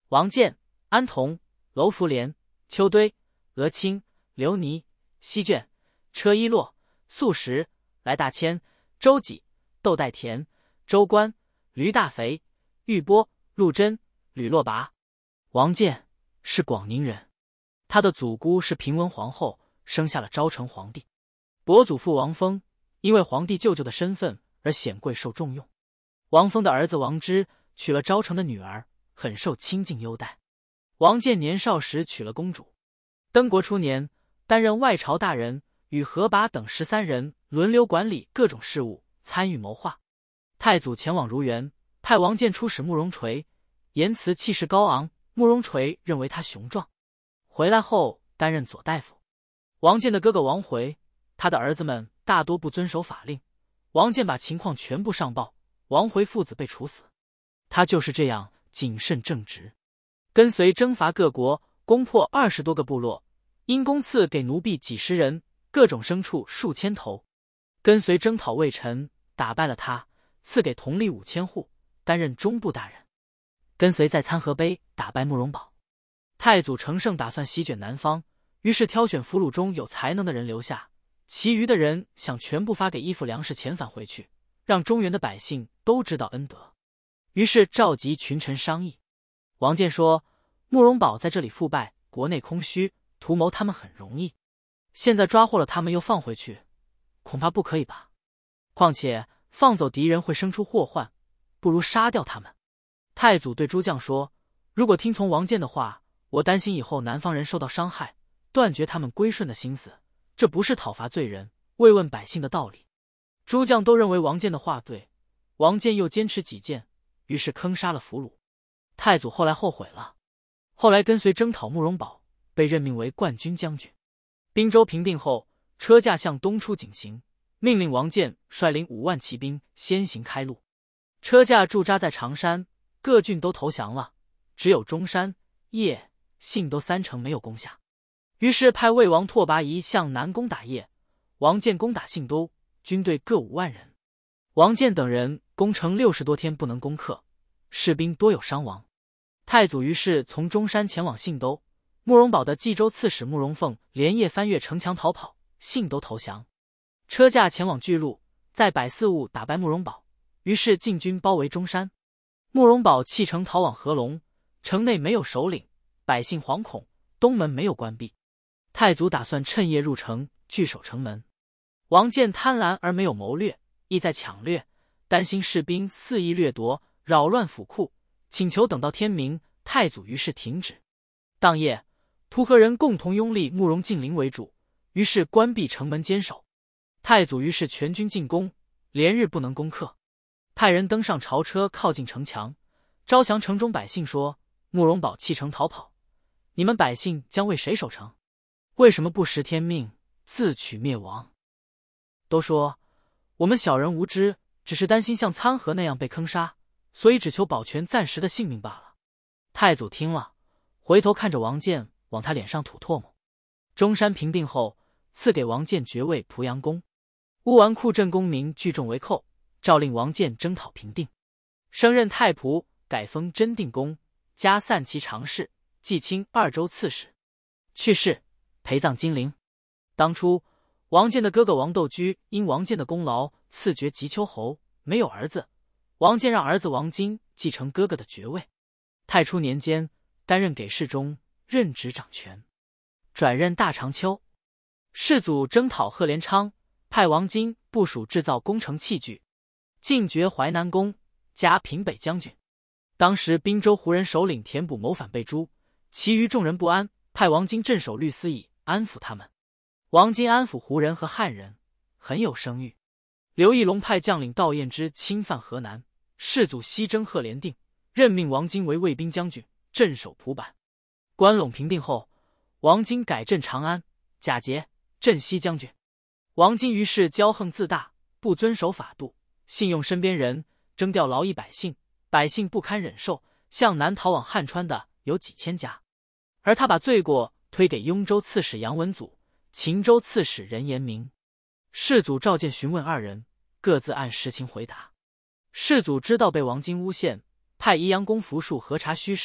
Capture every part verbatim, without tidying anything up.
王建、安童、楼福连、邱堆、俄清、刘尼、西卷、车一洛、素食、来大千、周济、窦代田、周官、驴大肥、玉波、陆贞、吕洛拔。王建是广宁人，他的祖姑是平文皇后，生下了昭成皇帝。伯祖父王峰因为皇帝舅舅的身份而显贵受重用。王峰的儿子王之娶了昭成的女儿，很受亲近优待。王建年少时娶了公主。登国初年，担任外朝大人，与何拔等十三人轮流管理各种事务，参与谋划。太祖前往如原，派王建出使慕容垂，言辞气势高昂，慕容垂认为他雄壮。回来后担任左大夫。王建的哥哥王回，他的儿子们大多不遵守法令，王建把情况全部上报，王回父子被处死。他就是这样谨慎正直，跟随征伐各国，攻破二十多个部落，因公赐给奴婢几十人，各种牲畜数千头。跟随征讨魏臣，打败了他，赐给同吏五千户，担任中部大人。跟随在参河碑打败慕容宝。太祖乘胜打算席卷南方，于是挑选俘虏中有才能的人留下，其余的人想全部发给衣服粮食遣返回去，让中原的百姓都知道恩德。于是召集群臣商议。王建说，慕容宝在这里腐败，国内空虚，图谋他们很容易，现在抓获了他们又放回去，恐怕不可以吧。况且放走敌人会生出祸患，不如杀掉他们。太祖对诸将说，如果听从王建的话，我担心以后南方人受到伤害，断绝他们归顺的心思，这不是讨伐罪人，慰问百姓的道理。诸将都认为王建的话对，王建又坚持己见，于是坑杀了俘虏。太祖后来后悔了，后来跟随征讨慕容宝，被任命为冠军将军。滨州平定后，车驾向东出警行，命令王建率领五万骑兵先行开路。车驾驻扎在常山，各郡都投降了，只有中山、邺、信都三城没有攻下。于是派魏王拓跋仪向南攻打邺，王建攻打信都，军队各五万人。王建等人攻城六十多天不能攻克，士兵多有伤亡。太祖于是从中山前往信都，慕容宝的冀州刺史慕容凤连夜翻越城墙逃跑，信都投降。车驾前往巨鹿，在百四坞打败慕容宝，于是晋军包围中山。慕容宝弃城逃往合龙，城内没有首领，百姓惶恐，东门没有关闭。太祖打算趁夜入城，据守城门。王建贪婪而没有谋略，意在抢掠，担心士兵肆意掠夺，扰乱府库，请求等到天明。太祖于是停止。当夜，图河人共同拥立慕容敬陵为主，于是关闭城门坚守。太祖于是全军进攻，连日不能攻克，派人登上朝车靠近城墙，招降城中百姓说，慕容宝弃城逃跑，你们百姓将为谁守城？为什么不识天命，自取灭亡？都说我们小人无知，只是担心像参河那样被坑杀，所以只求保全暂时的性命罢了。太祖听了，回头看着王建，往他脸上吐唾沫。中山平定后，赐给王建爵位濮阳公。乌丸库镇公民聚众为寇，诏令王建征讨平定。升任太仆，改封真定公，加散骑常侍，继清二州刺史。去世，陪葬金陵。当初王建的哥哥王斗居因王建的功劳赐爵吉丘侯，没有儿子，王建让儿子王金继承哥哥的爵位。太初年间，担任给事中，任职掌权，转任大长秋。世祖征讨贺连昌，派王金部署制造工程器具，进爵淮南公，加平北将军。当时滨州胡人首领田补谋反被诛，其余众人不安，派王金镇守律司以安抚他们。王金安抚胡人和汉人，很有声誉。刘义隆派将领窦彦之侵犯河南，世祖西征贺连定，任命王金为卫兵将军，镇守蒲坂。关陇平定后，王金改镇长安，假节镇西将军。王金于是骄横自大，不遵守法度，信用身边人，征调劳役百姓，百姓不堪忍受，向南逃往汉川的有几千家。而他把罪过推给雍州刺史杨文祖、秦州刺史任延明。世祖召见询问二人，各自按实情回答。世祖知道被王金诬陷，派宜阳公扶树核查虚实，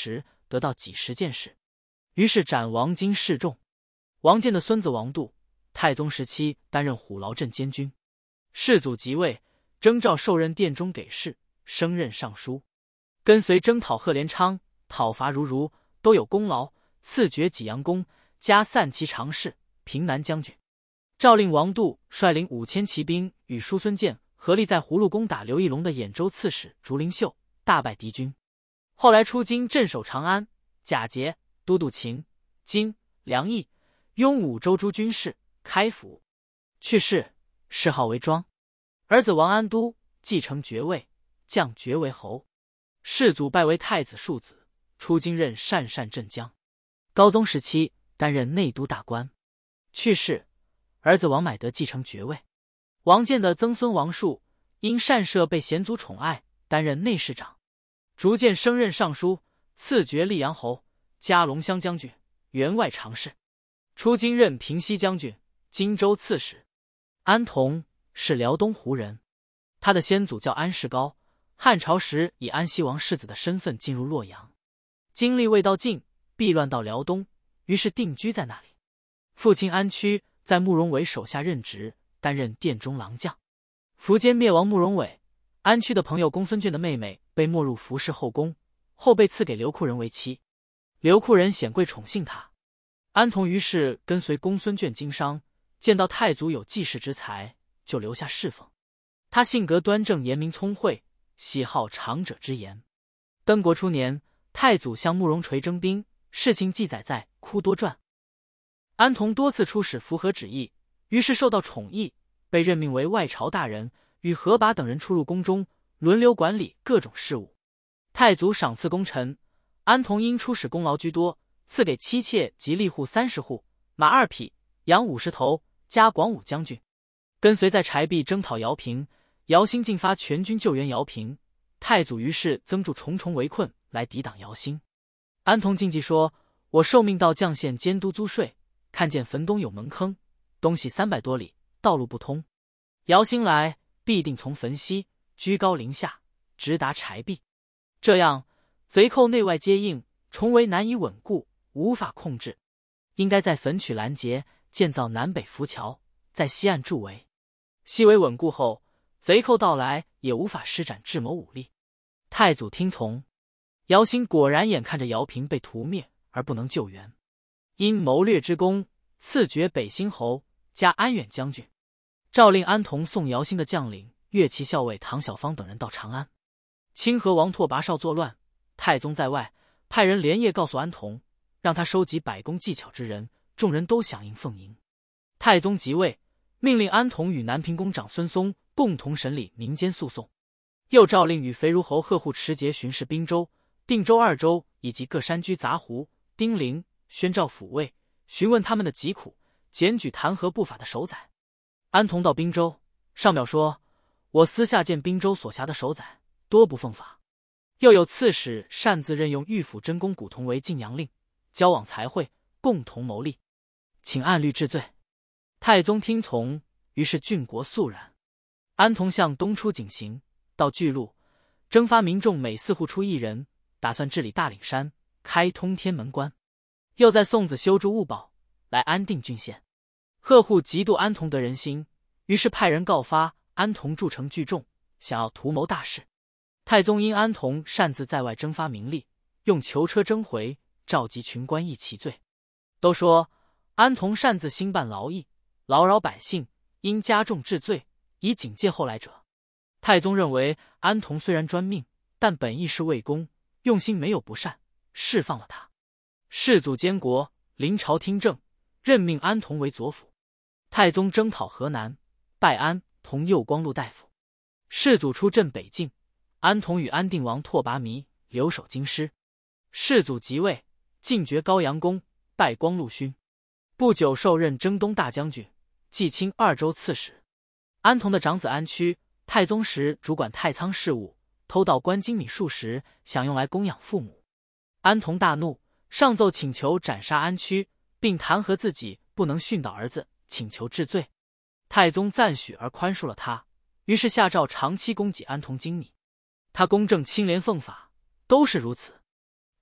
得到几十件事。于是斩王经示众。王建的孙子王度，太宗时期担任虎牢镇监军。世祖即位，征召受任殿中给事，升任尚书。跟随征讨贺连昌，讨伐如如，都有功劳，赐爵济阳公，加散骑常侍、平南将军。诏令王度率领五千骑兵与叔孙建合力在葫芦攻打刘义隆的兖州刺史竹林秀，大败敌军。后来出京镇守长安，贾节都督秦、荆、梁益，拥五州诸军事，开府。去世，谥号为庄。儿子王安都继承爵位，降爵为侯。世祖拜为太子庶子，出京任鄯善镇江。高宗时期担任内都大官。去世，儿子王买德继承爵位。王建的曾孙王述因善射被贤族宠爱，担任内侍长。逐渐升任尚书，赐爵溧阳侯，加龙骧将军、员外常侍。出京任平西将军、荆州刺史。安童是辽东胡人，他的先祖叫安世高，汉朝时以安西王世子的身份进入洛阳，经历未到晋，避乱到辽东，于是定居在那里。父亲安区在慕容伟手下任职，担任殿中郎将。苻坚灭亡慕容伟，安区的朋友公孙眷的妹妹被没入苻氏后宫，后被赐给刘库人为妻。刘库人显贵宠幸他。安童于是跟随公孙眷经商，见到太祖有济世之才，就留下侍奉。他性格端正，严明聪慧，喜好长者之言。登国初年，太祖向慕容垂征兵，事情记载在《哭多传》。安童多次出使符合旨意，于是受到宠益，被任命为外朝大人，与何拔等人出入宫中，轮流管理各种事务。太祖赏赐功臣，安童因出使功劳居多，赐给妻妾及吏户三十户，马二匹，羊五十头，加广武将军。跟随在柴壁征讨姚平，姚兴进发全军救援姚平，太祖于是增筑重重围困来抵挡姚兴。安童进计说：“我受命到绛县监督租税，看见坟东有门坑，东西三百多里，道路不通。姚兴来，必定从坟西居高临下，直达柴壁。这样，贼寇内外皆应，重围难以稳固，无法控制。应该在坟取拦截，建造南北浮桥，在西岸筑围。西围稳固后，贼寇到来也无法施展智谋武力。”太祖听从。姚兴果然眼看着姚平被屠灭而不能救援，因谋略之功，赐爵北兴侯，加安远将军。诏令安童送姚兴的将领、乐骑校尉唐小芳等人到长安。清河王拓跋绍作乱，太宗在外，派人连夜告诉安童，让他收集百工技巧之人，众人都响应奉迎。太宗即位，命令安童与南平公长孙松共同审理民间诉讼，又诏令与肥如侯贺护持节巡视滨州、定州二州以及各山居杂胡、丁陵、宣召抚慰，询问他们的疾苦，检举弹劾不法的守宰。安童到滨州，上表说：“我私下见滨州所辖的守宰多不奉法。”又有刺史擅自任用御府真公古同为晋阳令，交往财会，共同谋利，请按律治罪。太宗听从，于是郡国肃然。安童向东出井陉，到巨鹿，征发民众每四户出一人，打算治理大岭山，开通天门关。又在宋子修筑物堡，来安定郡县。贺护嫉妒安童得人心，于是派人告发安童筑城聚众，想要图谋大事。太宗因安童擅自在外征发民力，用囚车征回，召集群官议其罪。都说安童擅自兴办劳役，劳扰百姓，应加重治罪，以警戒后来者。太宗认为安童虽然专命，但本意是为公，用心没有不善，释放了他。世祖监国，临朝听政，任命安童为左辅。太宗征讨河南，拜安童右光禄大夫。世祖出镇北境，安童与安定王拓跋弥留守京师。世祖即位，进爵高阳公，拜光禄勋。不久受任征东大将军，冀青二州刺史。安童的长子安区，太宗时主管太仓事务，偷盗官金米数十，想用来供养父母。安童大怒，上奏请求斩杀安区，并弹劾自己不能训导儿子，请求治罪。太宗赞许而宽恕了他，于是下诏长期供给安童金米。他公正清廉奉法，都是如此。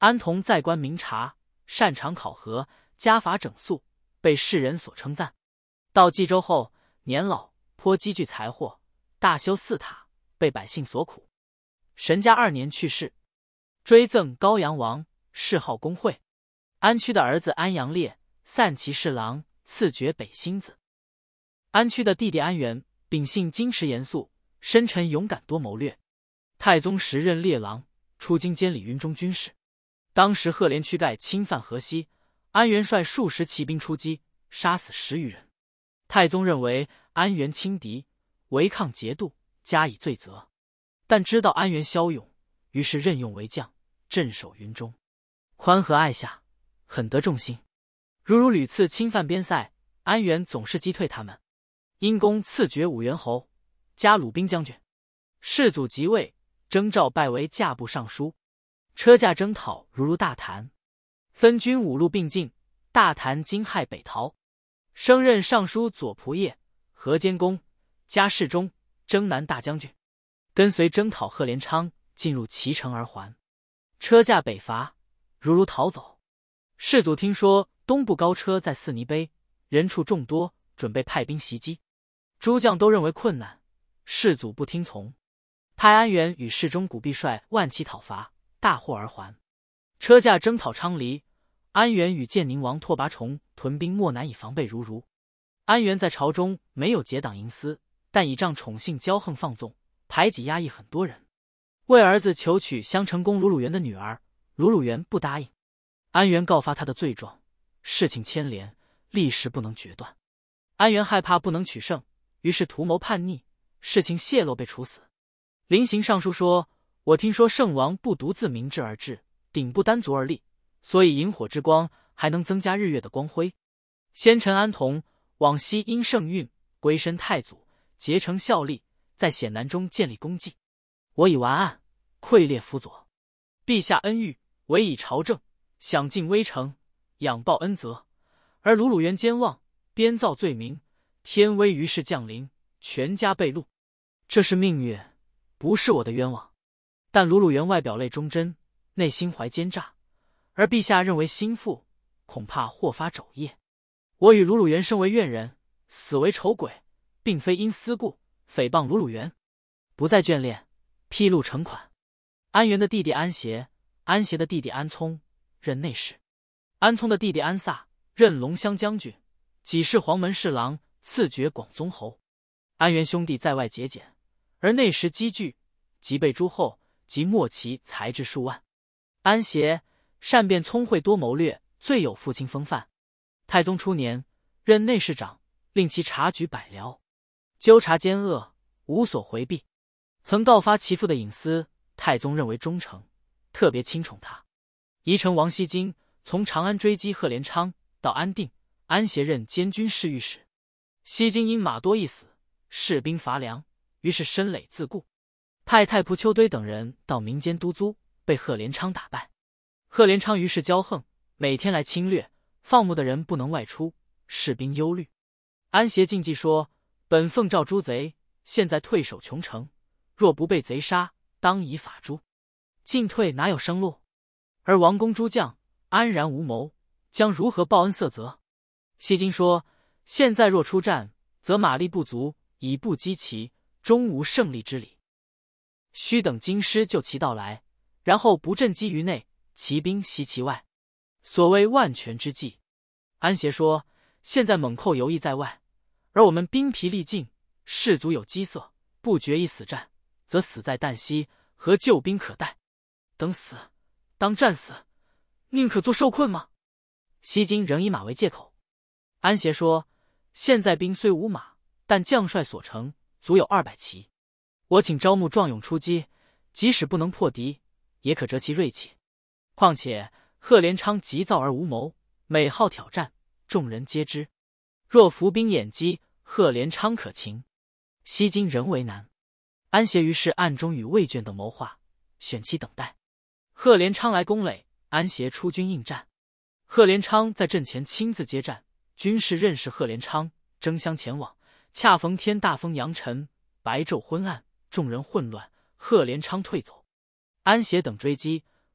安童在官明察，擅长考核，家法整肃，被世人所称赞。到冀州后，年老，颇积聚财货，大修寺塔，被百姓所苦。神嘉二年去世，追赠高阳王，谥号公惠。安区的儿子安阳烈，散骑侍郎，赐爵北兴子。安区的弟弟安元，秉性矜持严肃，深沉勇敢，多谋略。太宗时任列郎，出京监理云中军事。当时赫连区盖侵犯河西，安元率数十骑兵出击，杀死十余人。太宗认为安元轻敌，违抗节度，加以罪责。但知道安元骁勇，于是任用为将，镇守云中，宽和爱下，很得众心。如如屡次侵犯边塞，安元总是击退他们。因公赐爵武元侯，加鲁兵将军。世祖即位，征召拜为驾部尚书。车驾征讨如如大谈，分军五路并进，大谈惊骇北逃。升任尚书左仆射、河监公，加侍中、征南大将军。跟随征讨贺连昌，进入齐城而还。车驾北伐，如如逃走。世祖听说东部高车在四泥碑，人畜众多，准备派兵袭击。诸将都认为困难，世祖不听从，派安元与侍中古弼率万骑讨伐，大获而还。车驾征讨昌黎，安元与建宁王拓跋崇屯兵漠南以防备如如。安元在朝中没有结党营私，但倚仗宠幸骄横放纵，排挤压抑很多人。为儿子求娶襄城公鲁鲁元的女儿，鲁鲁元不答应。安元告发他的罪状，事情牵连，历时不能决断。安元害怕不能取胜，于是图谋叛逆，事情泄露被处死。临行上书说，我听说圣王不独自明志而治，顶不单足而立，所以萤火之光还能增加日月的光辉。先臣安童往昔因圣运，归身太祖，结成效力，在险难中建立功绩。我已完案，愧列辅佐。陛下恩遇，委以朝政，享尽微诚，仰报恩泽。而鲁鲁元奸妄，编造罪名，天威于是降临，全家被戮。这是命运，不是我的冤枉。但鲁鲁元外表内忠贞，内心怀奸诈，而陛下认为心腹，恐怕祸发肘腋。我与鲁鲁元生为怨人，死为仇鬼，并非因私故，诽谤鲁鲁元，不再眷恋，披露惩款。安元的弟弟安协，安协的弟弟安聪任内侍，安聪的弟弟安萨任龙骧将军，己是黄门侍郎，赐爵广宗侯。安元兄弟在外节俭，而内时积聚，即被诸后及末期才至数万。安协善辩聪慧，多谋略，最有父亲风范。太宗初年，任内侍长，令其察举百僚，纠察奸恶，无所回避。曾告发其父的隐私，太宗认为忠诚，特别亲宠他。宜城王熙京从长安追击贺连昌，到安定，安协任监军侍御史。熙京因马多一死，士兵乏粮，于是申累自固，派太仆邱堆等人到民间督租，被贺连昌打败。贺连昌于是骄横，每天来侵略，放牧的人不能外出，士兵忧虑。安协禁忌说，本奉诏诛贼，现在退守琼城，若不被贼杀，当以法诛。进退哪有生路？而王公诸将安然无谋，将如何报恩色泽？熙京说，现在若出战，则马力不足，以步击其，终无胜利之理。须等京师救其到来，然后不振机于内，骑兵袭其外，所谓万全之计。安协说，现在猛寇游弋在外，而我们兵疲力尽，士卒有饥色，不决一死战，则死在旦夕，何救兵可待？等死，当战死，宁可做受困吗？熙京仍以马为借口。安协说，现在兵虽无马，但将帅所乘足有二百骑，我请招募壮勇出击，即使不能破敌，也可折其锐气。况且贺连昌急躁而无谋，每好挑战，众人皆知。若伏兵掩击，贺连昌可擒。熙京仍为难。安协于是暗中与魏卷等谋划，选期等待。贺连昌来攻垒，安协出军应战。贺连昌在阵前亲自接战，军士认识贺连昌，争相前往。恰逢天大风扬尘，白昼昏暗，众人混乱，贺连昌退走。安协等追击，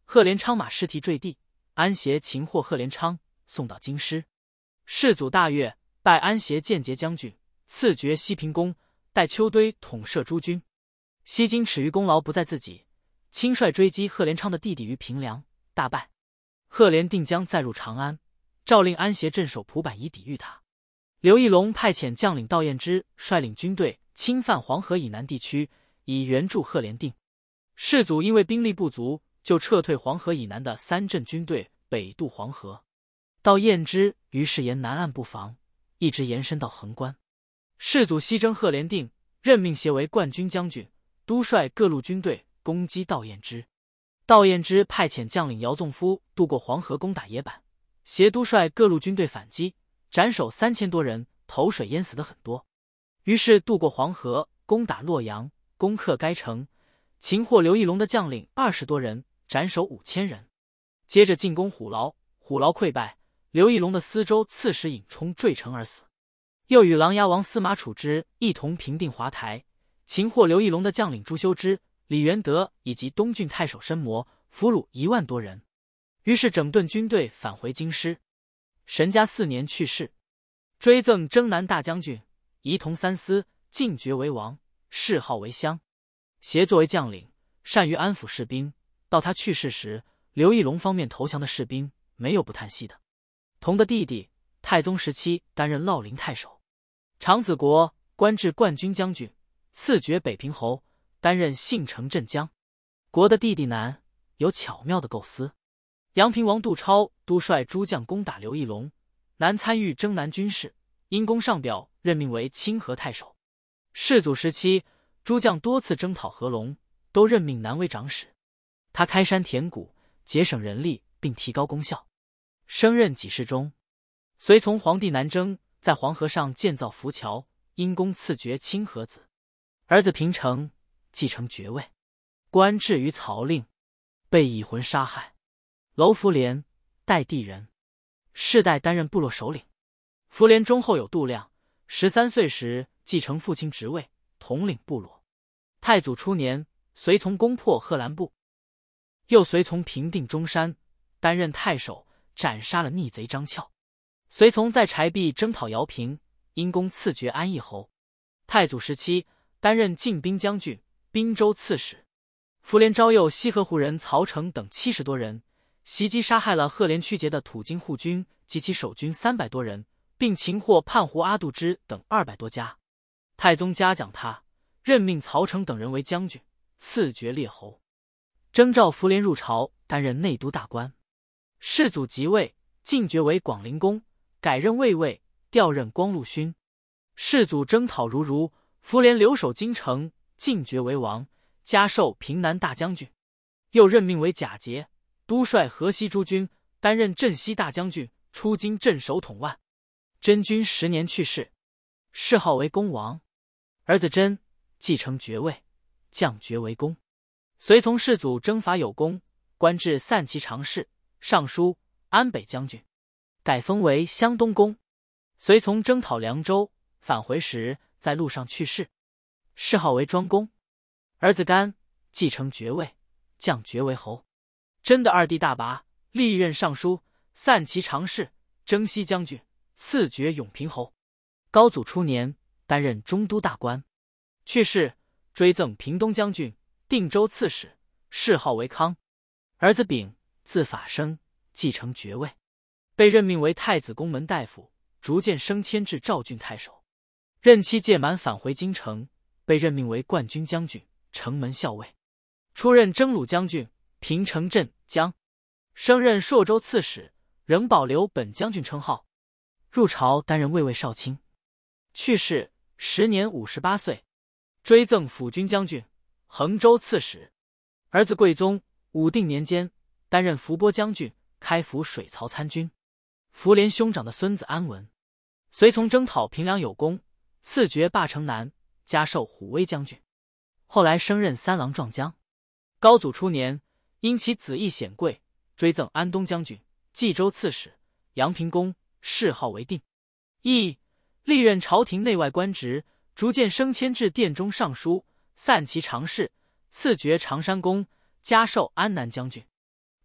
贺连昌马尸体坠地，安协擒获贺连昌，送到京师。世祖大悦，拜安协建节将军，赐爵西平公，代丘堆统摄诸军。西京耻于功劳不在自己，亲率追击贺连昌的弟弟于平凉，大败。贺连定将再入长安，诏令安协镇守蒲坂以抵御他。刘义隆派遣将领道彦之率领军队侵犯黄河以南地区，以援助贺连定。世祖因为兵力不足，就撤退黄河以南的三镇军队北渡黄河。道彦之于是沿南岸布防，一直延伸到横关。世祖西征贺连定，任命协为冠军将军，督率各路军队攻击道彦之。道彦之派遣将领姚纵夫渡过黄河攻打野坂，协督率各路军队反击，斩首三千多人，投水淹死的很多。于是渡过黄河，攻打洛阳，攻克该城，擒获刘义隆的将领二十多人，斩首五千人。接着进攻虎牢，虎牢溃败，刘义隆的司州刺史尹冲坠城而死。又与琅琊王司马处之一同平定华台，擒获刘义隆的将领朱修之、李元德以及东郡太守申摩，俘虏一万多人。于是整顿军队返回京师。神嘉四年去世，追赠征南大将军，仪同三司，进爵为王，谥号为襄。协作为将领，善于安抚士兵。到他去世时，刘义隆方面投降的士兵没有不叹息的。同的弟弟太宗时期担任烙陵太守。长子国官至冠军将军，赐爵北平侯，担任信城镇将。国的弟弟南有巧妙的构思。阳平王杜超督率诸将攻打刘义隆，南参与征南军事，因功上表，任命为清河太守。世祖时期，诸将多次征讨合龙，都任命南为长史。他开山填谷，节省人力，并提高功效。升任给事中，随从皇帝南征，在黄河上建造浮桥，因功赐爵清河子。儿子平城继承爵位，官至于曹令，被蚁魂杀害。楼福廉，代地人，世代担任部落首领。福廉忠厚有度量，十三岁时继承父亲职位，统领部落。太祖初年，随从攻破贺兰部，又随从平定中山，担任太守，斩杀了逆贼张翘。随从在柴壁征讨姚平，因功赐爵安义侯。太祖时期，担任进兵将军、滨州刺史。福廉招诱西河湖人曹成等七十多人，袭击杀害了贺连屈节的土京护军及其守军三百多人，并擒获叛胡阿杜之等二百多家。太宗嘉奖他，任命曹成等人为将军，赐爵列侯，征召福廉入朝，担任内都大官。世祖即位，进爵为广陵公，改任卫尉，调任光禄勋。世祖征讨如如，福廉留守京城，进爵为王，加授平南大将军，又任命为假节，督率河西诸军，担任镇西大将军，出京镇守统万。真君十年去世，谥号为恭王。儿子真继承爵位，降爵为公。随从世祖征伐有功，官至散骑常侍、尚书、安北将军，改封为湘东公。随从征讨凉州，返回时在路上去世，谥号为庄公。儿子甘继承爵位，降爵为侯。真的二弟大拔历任尚书、散骑常侍、征西将军，赐爵永平侯。高祖初年，担任中都大官。去世，追赠平东将军、定州刺史，谥号为康。儿子丙字法生，继承爵位，被任命为太子宫门大夫，逐渐升迁至赵郡太守。任期届满，返回京城，被任命为冠军将军、城门校尉，出任征虏将军、平城镇将，升任朔州刺史，仍保留本将军称号。入朝担任卫尉少卿。去世，时年五十八岁。追赠辅军将军、衡州刺史。儿子贵宗武定年间，担任伏波将军，开府水曹参军。福廉兄长的孙子安文，随从征讨平凉有功，赐爵霸城南，加授虎威将军，后来升任三郎壮将。高祖初年，因其子义显贵，追赠安东将军、冀州刺史、阳平公，谥号为定。义历任朝廷内外官职，逐渐升迁至殿中尚书、散骑常侍，赐爵常山公，加授安南将军。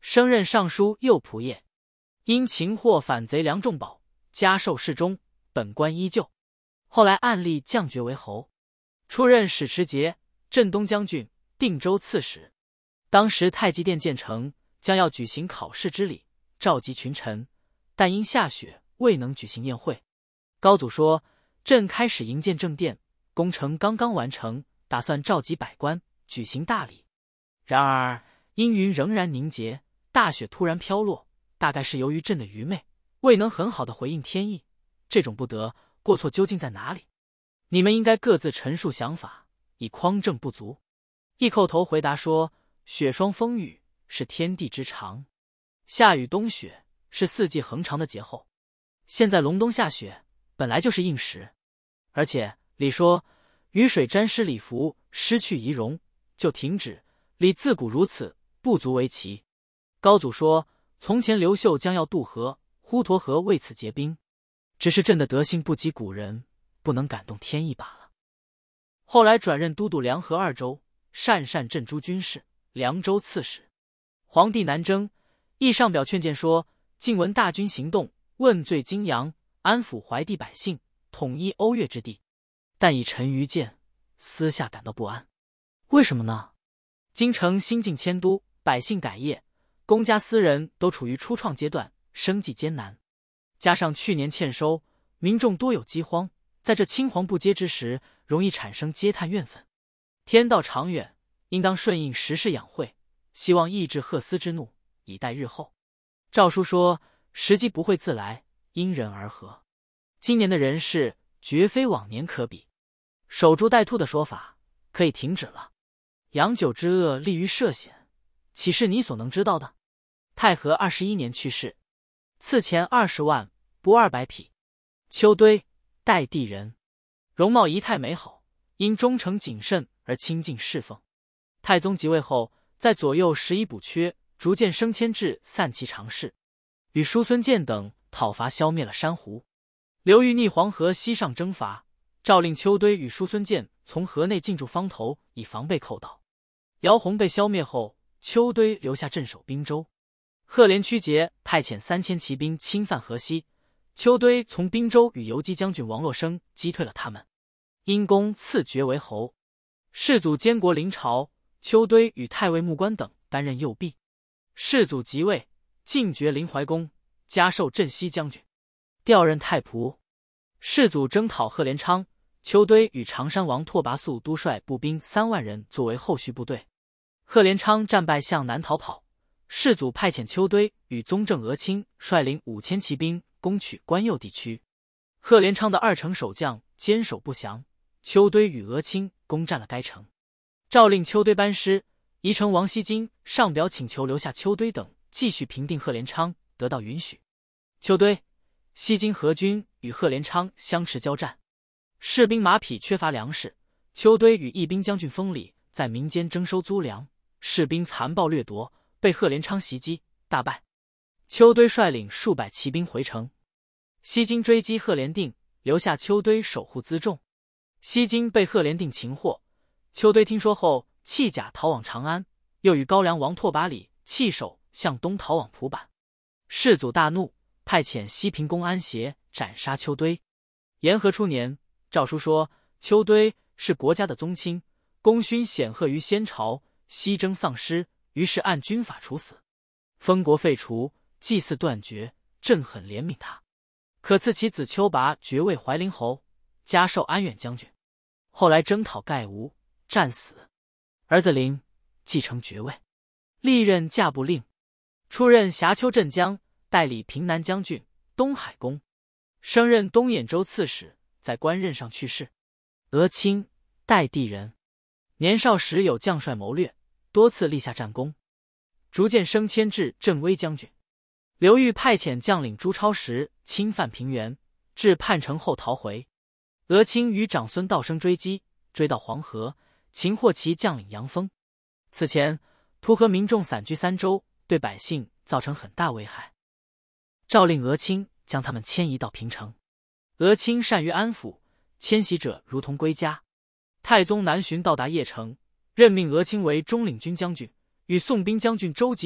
升任尚书右仆射，因擒获反贼梁仲宝，加授侍中，本官依旧。后来按例降爵为侯，出任使持节、镇东将军、定州刺史。当时太极殿建成，将要举行考试之礼，召集群臣，但因下雪未能举行宴会。高祖说：“朕开始营建正殿，工程刚刚完成，打算召集百官举行大礼。然而阴云仍然凝结，大雪突然飘落，大概是由于朕的愚昧，未能很好的回应天意。这种不得过错究竟在哪里？你们应该各自陈述想法，以匡正不足。”一叩头回答说：“雪霜风雨是天地之常，夏雨冬雪是四季恒常的节候。现在隆冬下雪，本来就是应时。而且礼说雨水沾湿礼服，失去仪容，就停止。礼自古如此，不足为奇。”高祖说：“从前刘秀将要渡河，滹沱河为此结冰，只是朕的德行不及古人，不能感动天意罢了。”后来转任都督梁河二州，善善镇诸军事，凉州刺史。皇帝南征，亦上表劝谏说：“近闻大军行动，问罪荆扬，安抚淮地百姓，统一瓯越之地。但以臣愚见，私下感到不安。为什么呢？京城新晋迁都，百姓改业，公家私人都处于初创阶段，生计艰难，加上去年欠收，民众多有饥荒，在这青黄不接之时，容易产生嗟叹怨愤。天道长远，应当顺应时势养晦，希望抑制赫思之怒，以待日后。”诏书说：“时机不会自来，因人而合。今年的人事绝非往年可比。守株待兔的说法可以停止了。养酒之恶利于涉险，岂是你所能知道的？”太和二十一年去世，赐钱二十万，拨二百匹。丘堆，代地人，容貌仪态美好，因忠诚谨慎而亲近侍奉。太宗即位后，在左右十一补缺，逐渐升迁至散骑常侍，与叔孙建等讨伐消灭了珊瑚。刘裕逆黄河西上征伐，诏令丘堆与叔孙建从河内进驻方头，以防备寇盗。姚泓被消灭后，丘堆留下镇守滨州。赫连屈节派遣三千骑兵侵犯河西，丘堆从滨州与游击将军王洛生击退了他们，因功赐爵为侯。世祖监国临朝，丘堆与太尉穆官等担任右弼。世祖即位，进爵临淮公，加授镇西将军，调任太仆。世祖征讨贺连昌，丘堆与常山王拓跋素督率步兵三万人作为后续部队。贺连昌战败向南逃跑，世祖派遣丘堆与宗正额亲率领五千骑兵攻取关右地区。贺连昌的二城守将坚守不降，丘堆与额亲攻占了该城。诏令丘堆班师，宜城王西京上表请求留下丘堆等继续平定贺连昌，得到允许。丘堆、西京合军与贺连昌相持交战，士兵马匹缺乏粮食，丘堆与义兵将军封礼在民间征收租粮，士兵残暴掠夺，被贺连昌袭击，大败。丘堆率领数百骑兵回城，西京追击贺连定，留下丘堆守护辎重。西京被贺连定擒获，丘堆听说后弃甲逃往长安，又与高梁王拓跋礼弃守向东逃往蒲坂。世祖大怒，派遣西平公安协斩杀丘堆。延和初年，诏书说丘堆是国家的宗亲，功勋显赫于先朝，西征丧失，于是按军法处死，封国废除，祭祀断绝，朕很怜悯他，可赐其子丘拔爵位怀陵侯，加授安远将军。后来征讨盖吴，战死，儿子陵继承爵位，历任驾部令，出任峡丘镇将，代理平南将军、东海公，升任东兖州刺史，在官任上去世。额亲，代地人，年少时有将帅谋略，多次立下战功，逐渐升迁至镇威将军。刘裕派遣将领朱超时侵犯平原，至泮城后逃回。额亲与长孙道生追击，追到黄河，擒获其将领杨峰。此前图河民众散居三州，对百姓造成很大危害，诏令额亲将他们迁移到平城。额亲善于安抚，迁徙者如同归家。太宗南巡到达邺城，任命额亲为中领军将军，与宋兵将军周吉等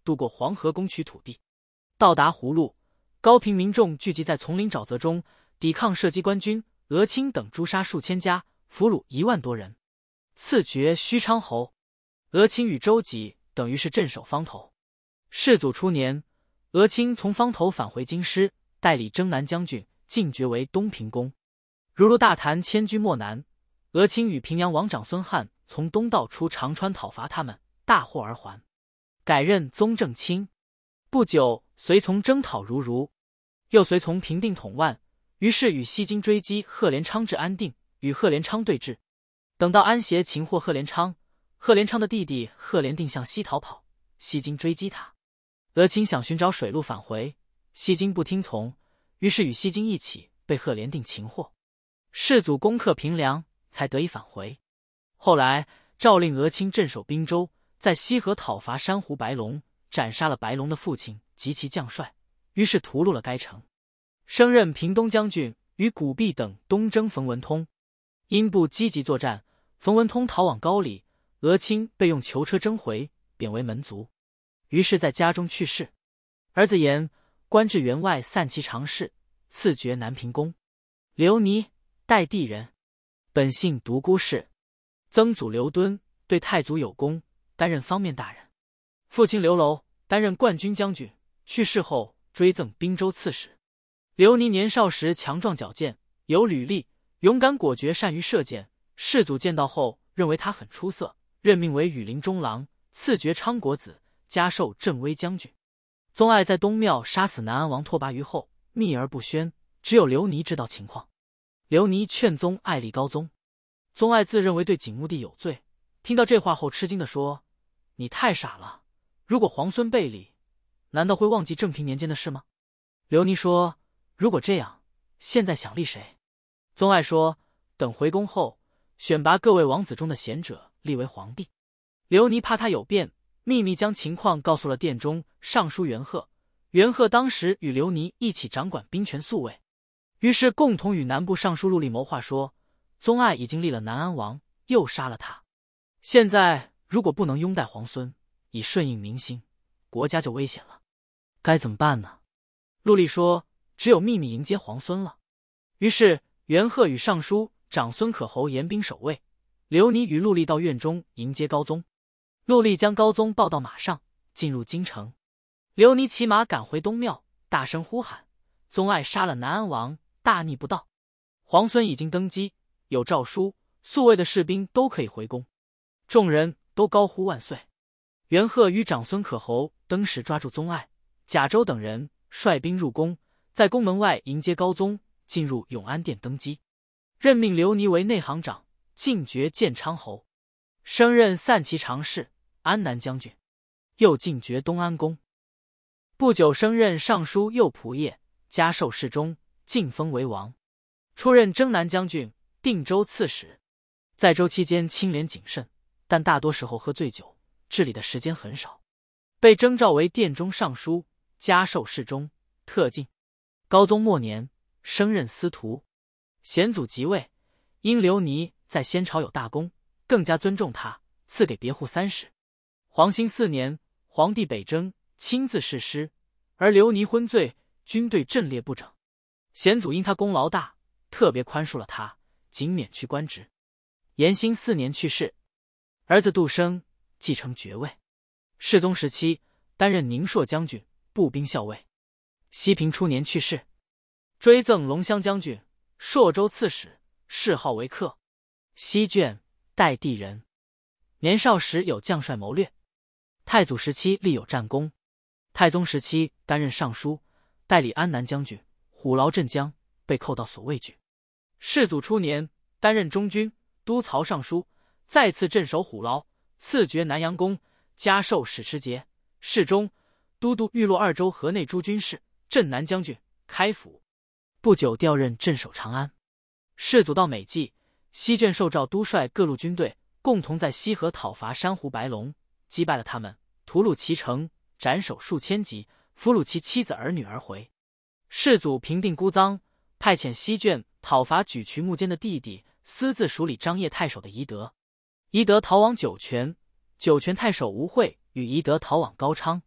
渡过黄河攻取土地。到达葫芦，高平民众聚集在丛林沼泽中，抵抗射击官军，俄顷等诛杀数千家，俘虏一万多人。赐爵虚昌侯。俄顷与周几等于是镇守方头。世祖初年，俄顷从方头返回京师，代理征南将军，进爵为东平公。如入大坛迁居漠南，俄顷与平阳王长孙翰从东道出长川讨伐他们，大获而还，改任宗正卿。不久，随从征讨如如，又随从平定统万，于是与西京追击贺连昌至安定，与贺连昌对峙。等到安协擒获贺连昌，贺连昌的弟弟贺连定向西逃跑，西京追击他。俄顷想寻找水路返回，西京不听从，于是与西京一起被贺连定擒获。世祖攻克平凉，才得以返回。后来诏令俄顷镇守滨州，在西河讨伐珊瑚白龙，斩杀了白龙的父亲及其将帅，于是屠戮了该城。升任平东将军，与古弼等东征冯文通。因不积极作战，冯文通逃往高丽，俄顷被用囚车征回，贬为门卒，于是在家中去世。儿子延官至员外散骑常侍，赐爵南平公。刘尼，代地人，本姓独孤氏。曾祖刘敦对太祖有功，担任方面大人。父亲刘楼担任冠军将军，去世后追赠滨州刺史。刘尼年少时强壮矫健，有履历，勇敢果决，善于射箭。世祖见到后认为他很出色，任命为羽林中郎，赐爵昌国子，加授镇威将军。宗爱在东庙杀死南安王拓跋余后，秘而不宣，只有刘尼知道情况。刘尼劝宗爱立高宗，宗爱自认为对景穆帝有罪，听到这话后吃惊地说：“你太傻了，如果皇孙背礼，难道会忘记正平年间的事吗？”刘尼说：“如果这样，现在想立谁？”宗爱说：“等回宫后，选拔各位王子中的贤者，立为皇帝。”刘尼怕他有变，秘密将情况告诉了殿中尚书元贺。元贺当时与刘尼一起掌管兵权宿卫，于是共同与南部尚书陆立谋划说，宗爱已经立了南安王，又杀了他，现在如果不能拥戴皇孙，以顺应民心，国家就危险了，该怎么办呢？陆立说：“只有秘密迎接皇孙了。”于是元贺与尚书长孙可侯严兵守卫，刘尼与陆立到院中迎接高宗。陆立将高宗抱到马上，进入京城。刘尼骑马赶回东庙，大声呼喊：“宗爱杀了南安王，大逆不道！皇孙已经登基，有诏书，宿卫的士兵都可以回宫。”众人都高呼万岁。元贺与长孙可侯登时抓住宗爱、贾周等人，率兵入宫，在宫门外迎接高宗，进入永安殿登基，任命刘尼为内行长，进爵建昌侯，升任散骑常侍、安南将军，又进爵东安公。不久升任尚书右仆射，加授侍中，晋封为王。出任征南将军、定州刺史。在州期间清廉谨慎，但大多时候喝醉酒，治理的时间很少。被征召为殿中尚书，加授侍中，特进。高宗末年，升任司徒。显祖即位，因刘尼在先朝有大功，更加尊重他，赐给别护三十。皇兴四年，皇帝北征，亲自誓师，而刘尼昏醉，军队阵列不整。显祖因他功劳大，特别宽恕了他，仅免去官职。延兴四年去世，儿子杜升继承爵位。世宗时期，担任宁朔将军、步兵校尉。熙平初年去世，追赠龙骧将军、朔州刺史，谥号为克。西眷，代地人。年少时有将帅谋略。太祖时期立有战功。太宗时期担任尚书，代理安南将军、虎牢镇将，被扣到所畏惧。世祖初年，担任中军、都曹尚书，再次镇守虎牢，赐爵南阳公，加授史持节、侍中、都督豫洛二州河内诸军事、镇南将军、开府。不久调任镇守长安。世祖到美济，西眷受诏督率各路军队，共同在西河讨伐珊瑚白龙，击败了他们，屠戮其城，斩首数千级，俘虏其妻子儿女而回。世祖平定孤臧，派遣西眷讨伐举渠木坚的弟弟，私自署理张掖太守的宜德。宜德逃往酒泉，酒泉太守吴惠与宜德逃往高昌。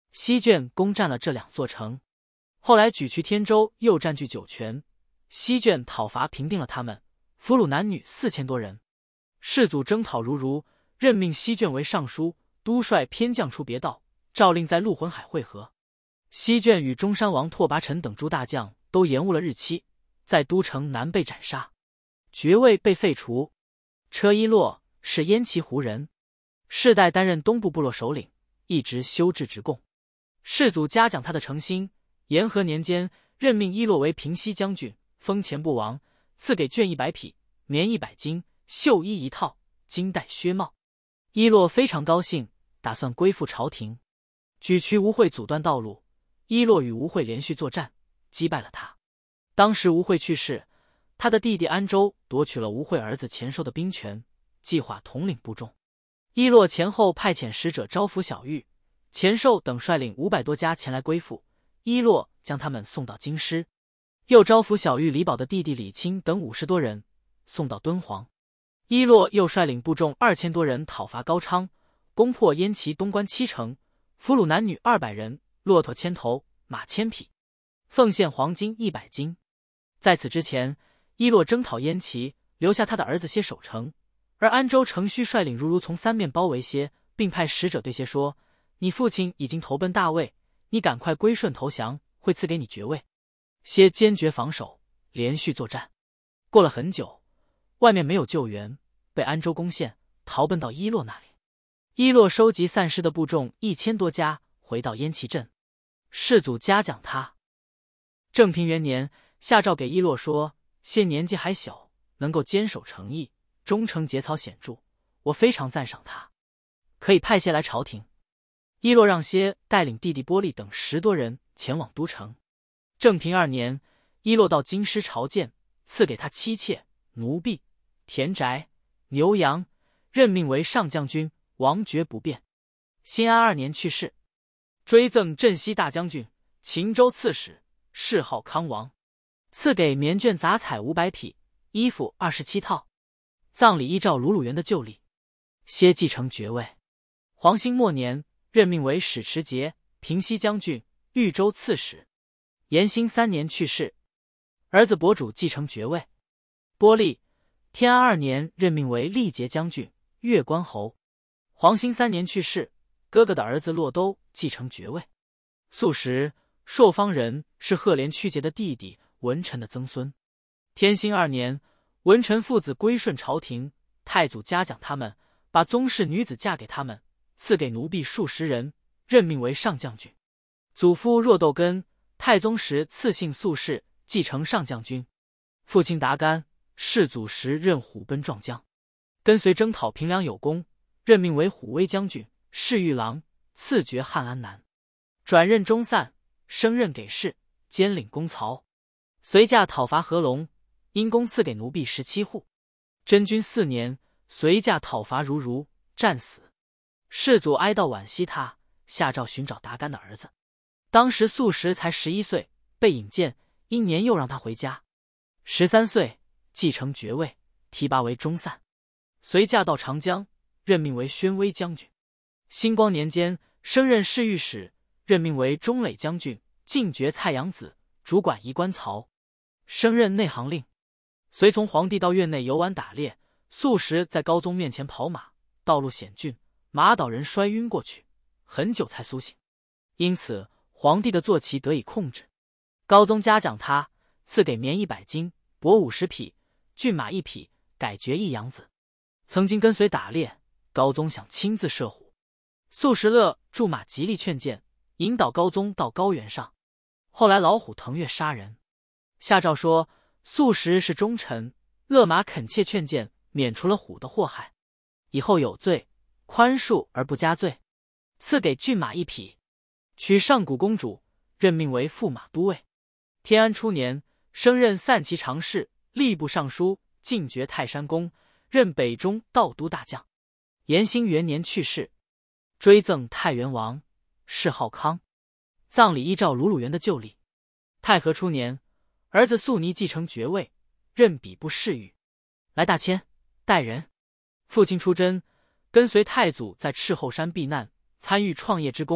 西眷攻占了这两座城。后来举去天州，又占据酒泉，西眷讨伐平定了他们，俘虏男女四千多人。世祖征讨如如，任命西眷为尚书，督率偏将出别道，诏令在陆浑海会合。西眷与中山王拓跋臣等诸大将都延误了日期，在都城南被斩杀，爵位被废除。车伊洛是燕齐胡人，世代担任东部部落首领，一直修治职贡。世祖嘉奖他的诚心，延和年间任命伊洛为平西将军，封前部王，赐给绢一百匹，棉一百斤，绣衣一套，金带靴帽。伊洛非常高兴，打算归附朝廷。举渠吴会阻断道路，伊洛与吴会连续作战，击败了他。当时吴会去世，他的弟弟安州夺取了吴会儿子前收的兵权，计划统领部众。伊洛前后派遣使者招抚小玉、前寿等率领五百多家前来归附，伊洛将他们送到京师，又招抚小玉李宝的弟弟李清等五十多人送到敦煌。伊洛又率领部众二千多人讨伐高昌，攻破燕齐东关七城，俘虏男女二百人，骆驼千头，马千匹，奉献黄金一百斤。在此之前，伊洛征讨燕齐，留下他的儿子歇守城，而安州城须率领如如从三面包围歇，并派使者对歇说：“你父亲已经投奔大魏，你赶快归顺投降，会赐给你爵位。”歇坚决防守，连续作战。过了很久，外面没有救援，被安州攻陷，逃奔到伊洛那里。伊洛收集散失的部众一千多家，回到燕齐镇。世祖嘉奖他。正平元年，下诏给伊洛说：“谢年纪还小，能够坚守诚意，忠诚节操显著，我非常赞赏他，可以派谢来朝廷。”伊洛让歇带领弟弟波利等十多人前往都城。正平二年，伊洛到京师朝见，赐给他妻妾、奴婢、田宅、牛羊，任命为上将军，王爵不变。兴安二年去世，追赠镇西大将军、秦州刺史，谥号康王。赐给棉绢杂彩五百匹，衣服二十七套。葬礼依照鲁鲁元的旧例。歇继承爵位。黄兴末年，任命为使持节、平西将军、豫州刺史。延兴三年去世，儿子伯主继承爵位。波利，天安二年任命为历节将军、越关侯。黄兴三年去世，哥哥的儿子骆兜继承爵位。素时，朔方人是赫连屈节的弟弟文臣的曾孙。天兴二年，文臣父子归顺朝廷，太祖嘉奖他们，把宗室女子嫁给他们，赐给奴婢数十人，任命为上将军。祖父若窦根，太宗时赐姓素氏，继承上将军。父亲达干，世祖时任虎贲壮将，跟随征讨平凉有功，任命为虎威将军、侍御郎，赐爵汉安南。转任中散，升任给事，兼领公曹。随驾讨伐合龙，因功赐给奴婢十七户。真君四年，随驾讨伐如如，战死。世祖哀悼惋惜他，下诏寻找达干的儿子。当时素时才十一岁，被引荐，因年幼让他回家。十三岁继承爵位，提拔为中散。随驾到长江，任命为宣威将军。兴光年间，升任侍御史，任命为中垒将军，进爵蔡阳子，主管仪官曹，升任内行令。随从皇帝到院内游玩打猎，素时在高宗面前跑马，道路险峻，马倒人摔晕过去，很久才苏醒。因此皇帝的坐骑得以控制。高宗嘉奖他，赐给棉一百斤，帛五十匹，骏马一匹，改爵一阳子。曾经跟随打猎，高宗想亲自射虎，素时乐驻马极力劝谏，引导高宗到高原上。后来老虎腾跃杀人，下诏说素时是忠臣，勒马恳切劝谏，免除了虎的祸害。以后有罪，宽恕而不加罪，赐给骏马一匹。娶上古公主，任命为驸马都尉。天安初年，升任散骑常侍、吏部尚书，进爵泰山公，任北中道都大将。延兴元年去世，追赠太原王，谥号康。葬礼依照鲁鲁元的旧例。太和初年，儿子素尼继承爵位，任比部侍御。来大迁，代人。父亲出征，跟随太祖在赤后山避难，参与创业之功，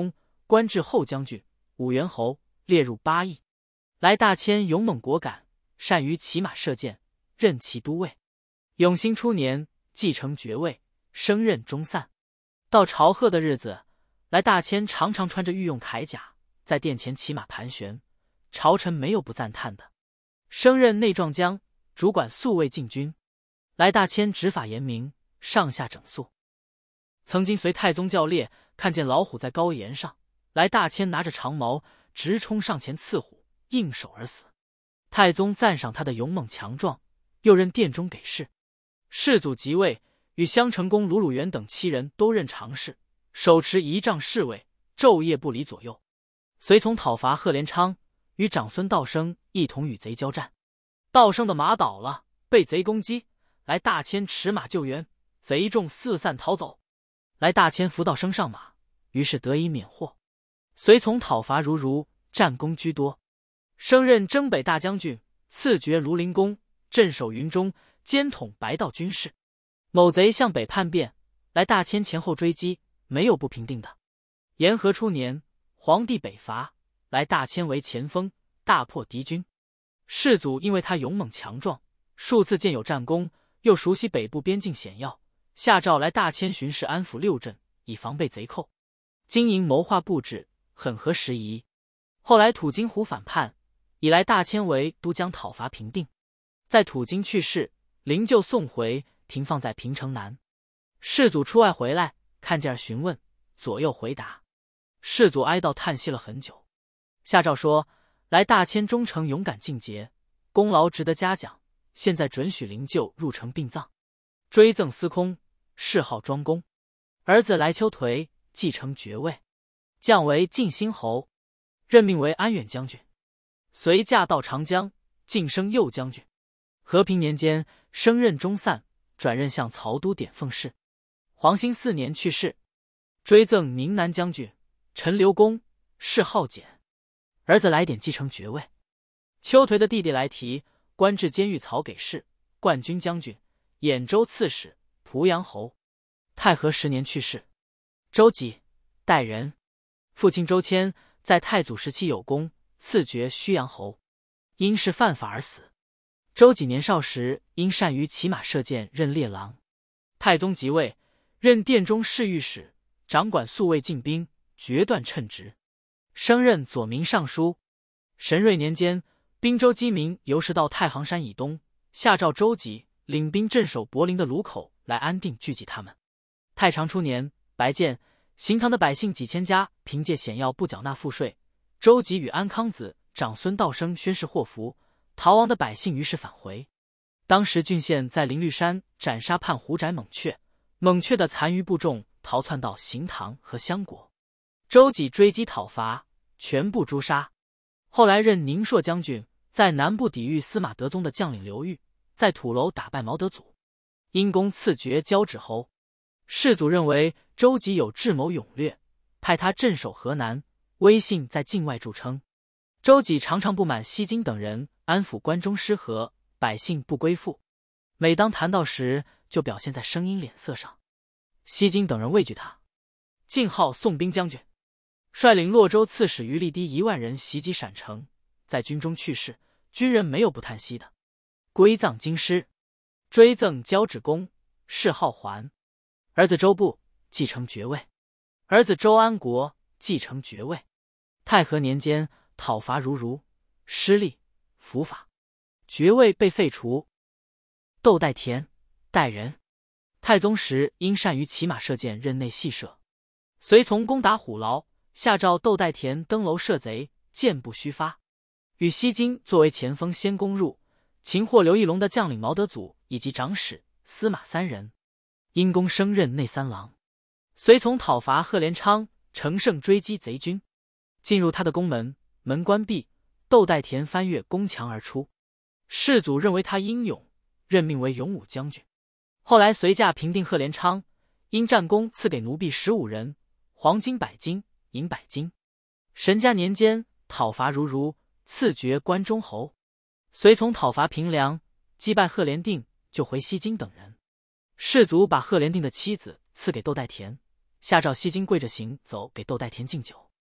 官至后将军、武元侯，列入八邑。来大迁勇猛果敢，善于骑马射箭，任骑都尉。永兴初年，继承爵位，升任中散。到朝贺的日子，来大迁常常穿着御用铠甲，在殿前骑马盘旋，朝臣没有不赞叹的。升任内壮将，主管宿卫禁军。来大迁执法严明，上下整肃。曾经随太宗教猎，看见老虎在高岩上，来大迁拿着长矛直冲上前刺虎，应手而死。太宗赞赏他的勇猛强壮，又任殿中给事。世祖即位，与襄成公鲁鲁元等七人都任常侍，手持仪仗侍卫，昼夜不离左右。随从讨伐贺连昌，与长孙道生一同与贼交战。道生的马倒了，被贼攻击，来大迁持马救援，贼众四散逃走。来大迁扶道生上马，于是得以免祸。随从讨伐如如，战功居多，升任征北大将军，赐爵庐陵公，镇守云中，兼统白道军事。某贼向北叛变，来大迁前后追击，没有不平定的。延和初年，皇帝北伐，来大迁为前锋，大破敌军。世祖因为他勇猛强壮，数次建有战功，又熟悉北部边境险要，下诏来大迁巡视安抚六镇，以防备贼寇。经营谋划布置，很合时宜。后来土津湖反叛，以来大迁为都将讨伐平定。在土津去世，灵柩送回，停放在平城南。世祖出外回来，看见而询问，左右回答。世祖哀悼叹息了很久，下诏说：来大迁忠诚勇敢尽节，功劳值得嘉奖，现在准许灵柩入城殡葬，追赠司空，谥号庄公。儿子来丘颓继承爵位，降为晋兴侯，任命为安远将军，随驾到长江，晋升右将军。和平年间，升任中散，转任向曹都典奉事。黄兴四年去世，追赠宁南将军，陈留公，谥号简。儿子来典继承爵位。丘颓的弟弟来提，官至监狱曹给事、冠军将军、兖州刺史、濮阳侯。太和十年去世。周己，代人。父亲周谦在太祖时期有功，赐爵虚阳侯，因是犯法而死。周己年少时因善于骑马射箭，任列郎。太宗即位，任殿中侍御史，掌管宿卫禁兵，决断称职，升任左民尚书。神瑞年间，滨州饥民游氏到太行山以东，下诏周己领兵镇守柏林的卢口，来安定聚集他们。太常初年，白建、行唐的百姓几千家凭借险要不缴纳赋税，周己与安康子、长孙道生宣誓祸福，逃亡的百姓于是返回。当时郡县在灵绿山斩杀叛胡宅猛雀，猛雀的残余部众逃窜到行唐和襄国，周己追击讨伐，全部诛杀。后来任宁朔将军，在南部抵御司马德宗的将领刘裕，在土楼打败毛德祖，因功赐爵交趾侯。世祖认为周己有智谋勇略，派他镇守河南，威信在境外著称。周己常常不满西京等人安抚关中失和，百姓不归附，每当谈到时，就表现在声音脸色上。西京等人畏惧他，晋号宋兵将军，率领洛州刺史于立低一万人袭击陕城，在军中去世，军人没有不叹息的。归葬京师，追赠交趾公，谥号桓。儿子周布继承爵位，儿子周安国继承爵位。太和年间，讨伐如如，失利，伏法，爵位被废除。窦代田，代人。太宗时因善于骑马射箭，任内系射，随从攻打虎牢，下诏窦代田登楼射贼，箭不虚发。与西京作为前锋先攻入，擒获刘义隆的将领毛德祖以及长史、司马三人，因功升任内三郎。随从讨伐贺连昌，乘胜追击贼军，进入他的宫门，门关闭，窦代田翻越宫墙而出。世祖认为他英勇，任命为勇武将军。后来随驾平定贺连昌，因战功赐给奴婢十五人，黄金百斤，银百斤。神嘉年间，讨伐如如，赐爵关中侯。随从讨伐平凉，击败贺连定，就回西京等人。世祖把贺连定的妻子赐给窦代田，下诏西京跪着行走给窦代田敬酒。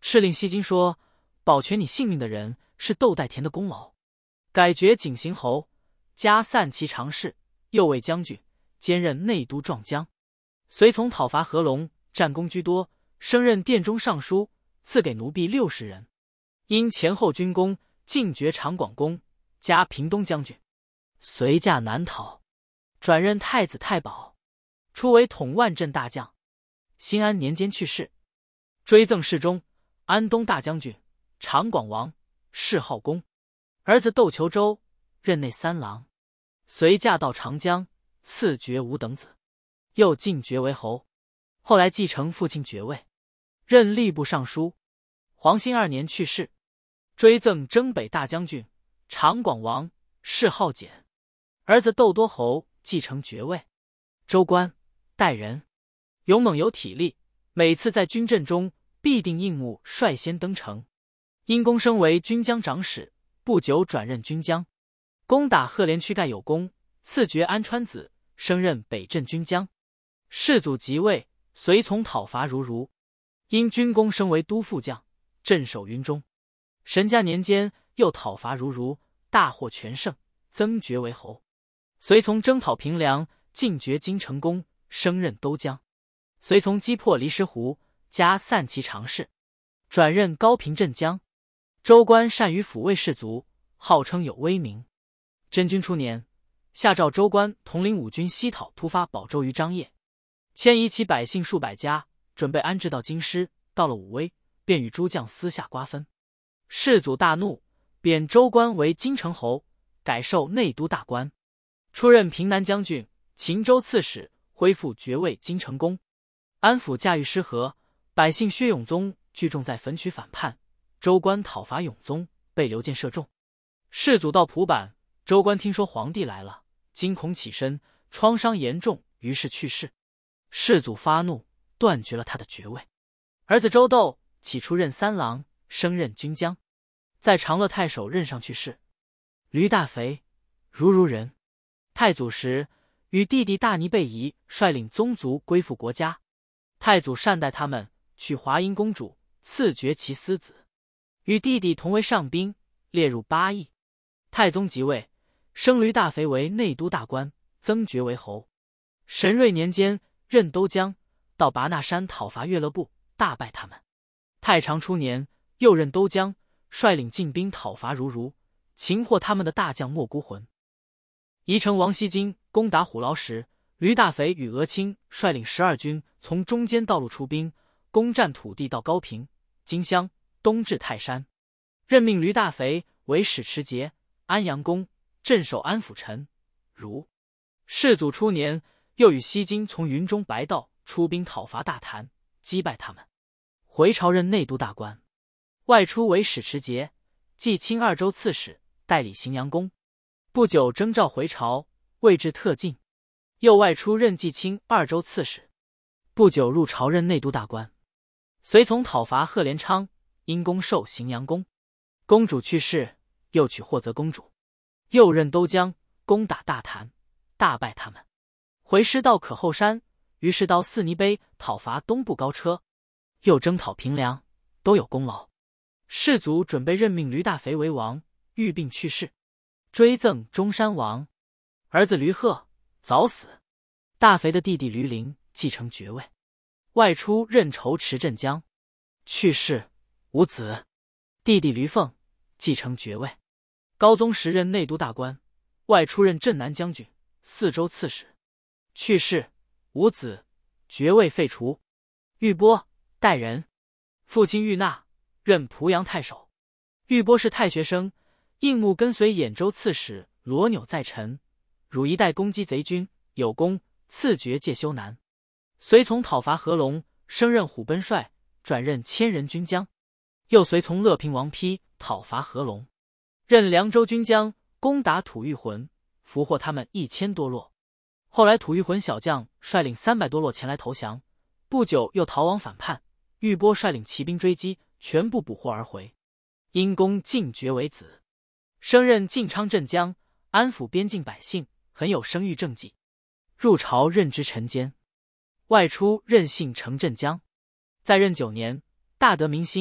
敕令西京说，保全你性命的人是窦代田的功劳，改爵景行侯，加散骑常侍，右卫将军，兼任内都壮将。随从讨伐何龙，战功居多，升任殿中尚书，赐给奴婢六十人。因前后军功，进爵长广公，加平东将军。随驾南逃，转任太子太保，初为统万镇大将。兴安年间去世。追赠侍中、安东大将军、长广王，谥号公。儿子窦求周，任内三郎。随驾到长江，赐爵五等子，又进爵为侯。后来继承父亲爵位，任吏部尚书。黄兴二年去世。追赠征北大将军、长广王，谥号简。儿子窦多侯继承爵位。州官，代人，勇猛有体力，每次在军阵中必定应募率先登城。因公升为军将长史，不久转任军将。攻打贺连区盖有功，赐爵安川子，升任北镇军将。世祖即位，随从讨伐如如，因军功升为都副将，镇守云中。神嘉年间又讨伐如如，大获全胜，增爵为侯。随从征讨平凉，进爵京城公，升任都将。随从击破离石湖，加散骑常侍，转任高平镇将。州官善于抚慰士卒，号称有威名。真君初年，下诏州官统领五军西讨突发保州于张掖，迁移其百姓数百家，准备安置到京师。到了武威，便与诸将私下瓜分。世祖大怒，贬州官为京城侯，改授内都大官，出任平南将军、秦州刺史，恢复爵位京城公。安抚驾驭失和，百姓薛永宗聚众在汾渠反叛，州官讨伐永宗，被刘建射中。世祖到蒲坂，州官听说皇帝来了，惊恐起身，创伤严重，于是去世。世祖发怒，断绝了他的爵位。儿子周窦起初任三郎，升任军将，在长乐太守任上去世。驴大肥，如如人。太祖时，与弟弟大尼贝夷率领宗族归附国家。太祖善待他们，娶华阴公主，赐爵其私子，与弟弟同为上宾，列入八邑。太宗即位，升驴大肥为内都大官，增爵为侯。神瑞年间，任都将，到拔那山讨伐乐乐部，大败他们。太常初年，又任都将，率领进兵讨伐如如，擒获他们的大将莫孤浑。宜城王西京攻打虎牢时，驴大肥与俄卿率领十二军从中间道路出兵，攻占土地到高平、金乡，东至泰山。任命驴大肥为使持节、安阳公，镇守安抚陈、如。世祖初年，又与西京从云中白道出兵讨伐大谭，击败他们。回朝任内都大官，外出为使持节，冀青二州刺史，代理荥阳公。不久征召回朝，位至特进。又外出任冀青二州刺史，不久入朝任内都大官。随从讨伐贺连昌，因公授荥阳公。公主去世，又娶霍泽公主。又任都将，攻打大谭，大败他们。回师到可后山，于是到四泥碑讨伐东部高车，又征讨平凉，都有功劳。世祖准备任命驴大肥为王，遇病去世，追赠中山王。儿子驴贺早死，大肥的弟弟驴陵继承爵位，外出任仇池镇将，去世，无子。弟弟驴凤继承爵位。高宗时任内都大官，外出任镇南将军、四州刺史，去世，无子，爵位废除。玉波，代人，父亲玉纳，任濮阳太守。玉波是太学生，应募跟随兖州刺史罗钮在陈，汝一带攻击贼军，有功，赐爵介休南。随从讨伐何龙，升任虎贲帅，转任千人军将。又随从乐平王丕讨伐何龙，任凉州军将，攻打吐谷浑，俘获他们一千多落。后来吐谷浑小将率领三百多落前来投降，不久又逃亡反叛，玉波率领骑兵追击，全部捕获而回。因公进爵为子，升任晋昌镇将，安抚边境百姓，很有生育政绩。入朝任知臣监，外出任信成镇将。在任九年，大得民心，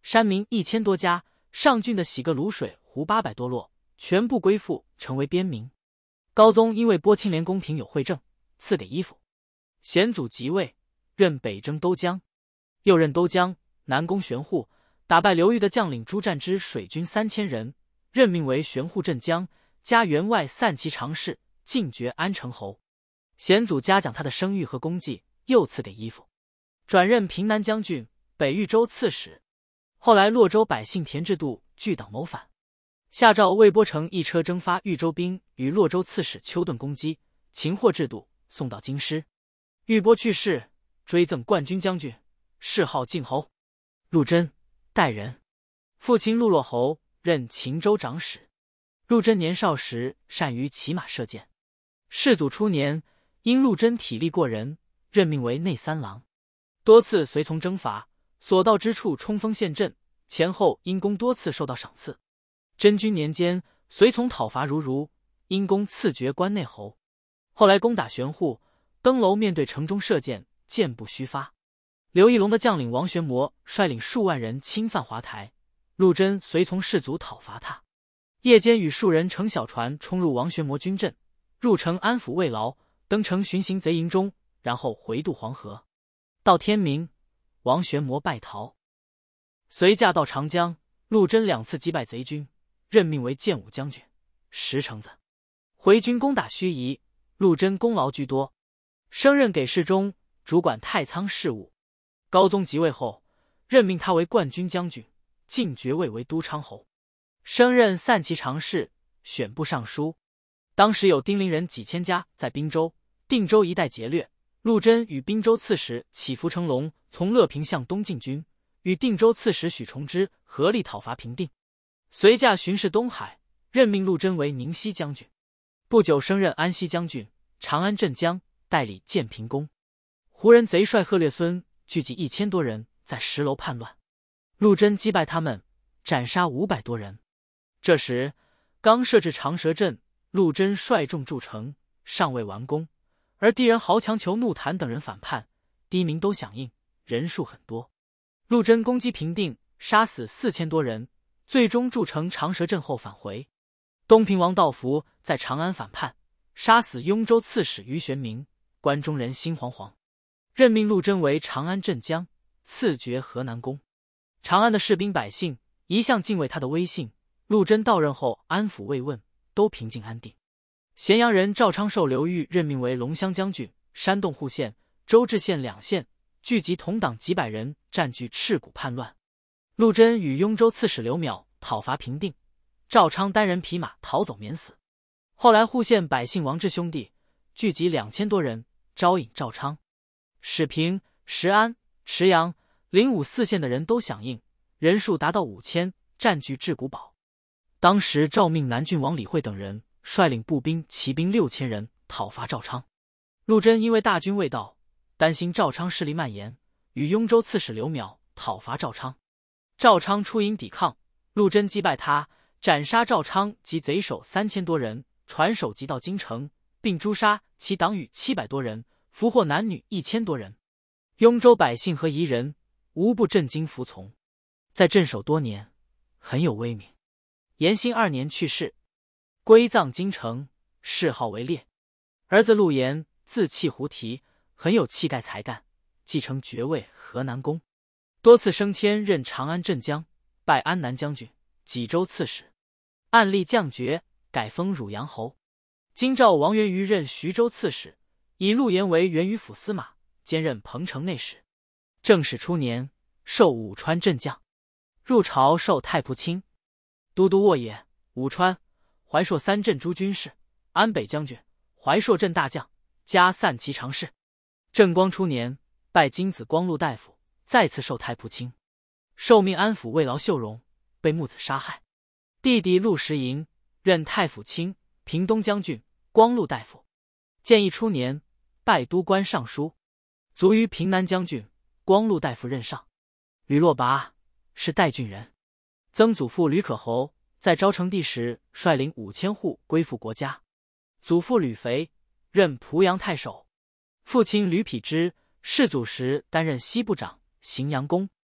山民一千多家，上郡的洗个卤水壶八百多落，全部归附，成为边民。高宗因为拨清廉公平有惠政，赐给衣服。显祖即位，任北征都江，又任都江、南宫玄护，打败刘裕的将领朱瞻之水军三千人，任命为玄护镇江，加员外散骑常侍，进爵安城侯。显祖嘉奖他的声誉和功绩，又赐给衣服，转任平南将军、北豫州刺史。后来洛州百姓田制度聚党谋反，下诏魏波成一车征发豫州兵与洛州刺史邱盾攻击，擒获制度送到京师。豫波去世，追赠冠军将军，谥号靖侯。陆贞，代人，父亲陆洛侯，任秦州长史。陆贞年少时善于骑马射箭。世祖初年，因陆贞体力过人，任命为内三郎，多次随从征伐，所到之处冲锋陷阵，前后因功多次受到赏赐。贞均年间，随从讨伐如如，因功赐爵关内侯。后来攻打玄护，登楼面对城中射箭，箭不虚发。刘义隆的将领王玄谟率领数万人侵犯华台，陆贞随从士卒讨伐他。夜间与数人乘小船冲入王玄谟军阵，入城安抚慰劳，登城巡行贼营中，然后回渡黄河。到天明，王玄谟败逃。随驾到长江，陆贞两次击败贼军，任命为建武将军、石城子。回军攻打盱眙，陆贞功劳居多，升任给事中，主管太仓事务。高宗即位后，任命他为冠军将军，进爵位为都昌侯，升任散骑常侍、选部尚书。当时有丁陵人几千家在滨州、定州一带劫掠，陆贞与滨州刺史起伏成龙从乐平向东进军，与定州刺史许崇之合力讨伐平定。随驾巡视东海，任命陆贞为宁西将军。不久升任安西将军、长安镇将，代理建平公。胡人贼帅贺略孙聚集一千多人在石楼叛乱，陆贞击败他们，斩杀五百多人。这时刚设置长蛇阵，陆贞率众筑城，尚未完工，而敌人豪强求怒谭等人反叛，低民都响应，人数很多。陆贞攻击平定，杀死四千多人，最终筑成长蛇阵后返回。东平王道福在长安反叛，杀死雍州刺史于玄明，关中人心惶惶，任命陆贞为长安镇将，赐爵河南公。长安的士兵百姓一向敬畏他的威信，陆贞到任后安抚慰问，都平静安定。咸阳人赵昌寿刘裕任命为龙骧将军、山东户县、周至县两县，聚集同党几百人，占据赤谷叛乱。陆贞与雍州刺史刘邈讨伐平定，赵昌单人匹马逃走免死。后来户县百姓王志兄弟聚集两千多人，招引赵昌。始平、石安、池阳、灵武四县的人都响应，人数达到五千，占据至古堡。当时诏命南郡王李惠等人率领步兵、骑兵六千人讨伐赵昌。陆贞因为大军未到，担心赵昌势力蔓延，与雍州刺史刘邈讨伐赵昌。赵昌出营抵抗，陆贞击败他，斩杀赵昌及贼首三千多人，传首级到京城，并诛杀其党羽七百多人，俘获男女一千多人。雍州百姓和夷人无不震惊服从，在镇守多年，很有威名。延兴二年去世，归葬京城，谥号为烈。儿子陆延字弃胡提，很有气概才干，继承爵位河南公，多次升迁，任长安镇将，拜安南将军、济州刺史，按例降爵，改封汝阳侯。京兆王元瑜任徐州刺史，以陆延为元瑜府司马，兼任彭城内史。正始初年，授武川镇将，入朝授太仆卿、都督沃野、武川、怀朔三镇诸军事，安北将军、怀朔镇大将，加散骑常侍。正光初年，拜金子光禄大夫，再次授太仆卿。受命安抚慰劳秀容，被木子杀害。弟弟陆时莹任太府卿、平东将军、光禄大夫。建义初年，拜都官尚书，卒于平南将军、光禄大夫任上。吕洛拔是代郡人。曾祖父吕可侯在昭成帝时率领五千户归附国家。祖父吕肥任濮阳太守，父亲吕匹之世祖时担任西部长、荥阳公。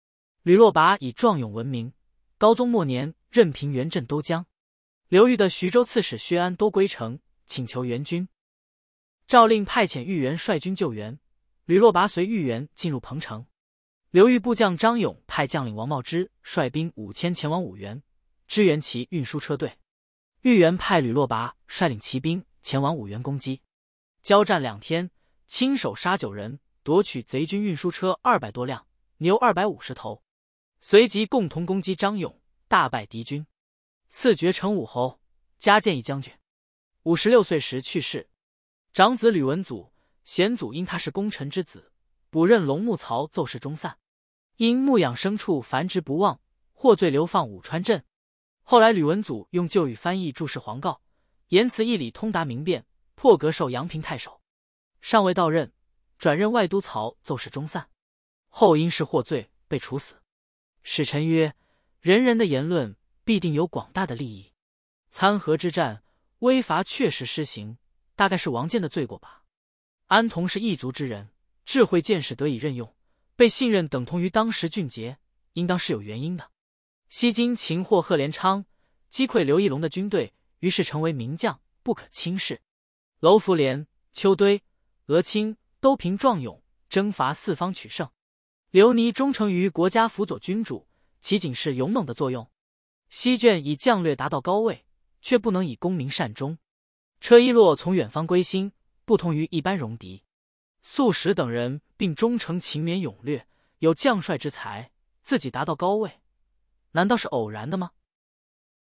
吕洛拔以壮勇闻名，高宗末年任平原镇都江。刘裕的徐州刺史薛安都归城，请求援军。诏令派遣豫园率军救援，吕洛拔随豫园进入彭城。刘裕部将张勇派将领王茂之率兵五千前往五原，支援其运输车队。豫园派吕洛拔率领骑兵前往五原攻击，交战两天，亲手杀九人，夺取贼军运输车二百多辆，牛二百五十头。随即共同攻击张勇，大败敌军，赐爵成武侯，加建议将军。五十六岁时去世。长子吕文祖，显祖因他是功臣之子，补任龙木曹奏事中散，因牧养牲畜繁殖不忘，获罪流放武川镇。后来吕文祖用旧语翻译注释黄诰，言辞义理通达明辨，破格授阳平太守，尚未到任，转任外都曹奏事中散，后因事获罪，被处死。使臣曰：人人的言论必定有广大的利益，参合之战威罚确实施行，大概是王建的罪过吧。安童是异族之人，智慧见识得以任用，被信任等同于当时俊杰，应当是有原因的。西京擒获贺连昌，击溃刘义隆的军队，于是成为名将，不可轻视。楼福连、邱堆、俄卿都凭壮勇征伐四方取胜。刘尼忠诚于国家辅佐君主，其仅是勇猛的作用。西眷以将略达到高位，却不能以功名善终。车一洛从远方归心，不同于一般戎狄。素食等人并忠诚勤勉勇略，有将帅之才，自己达到高位，难道是偶然的吗？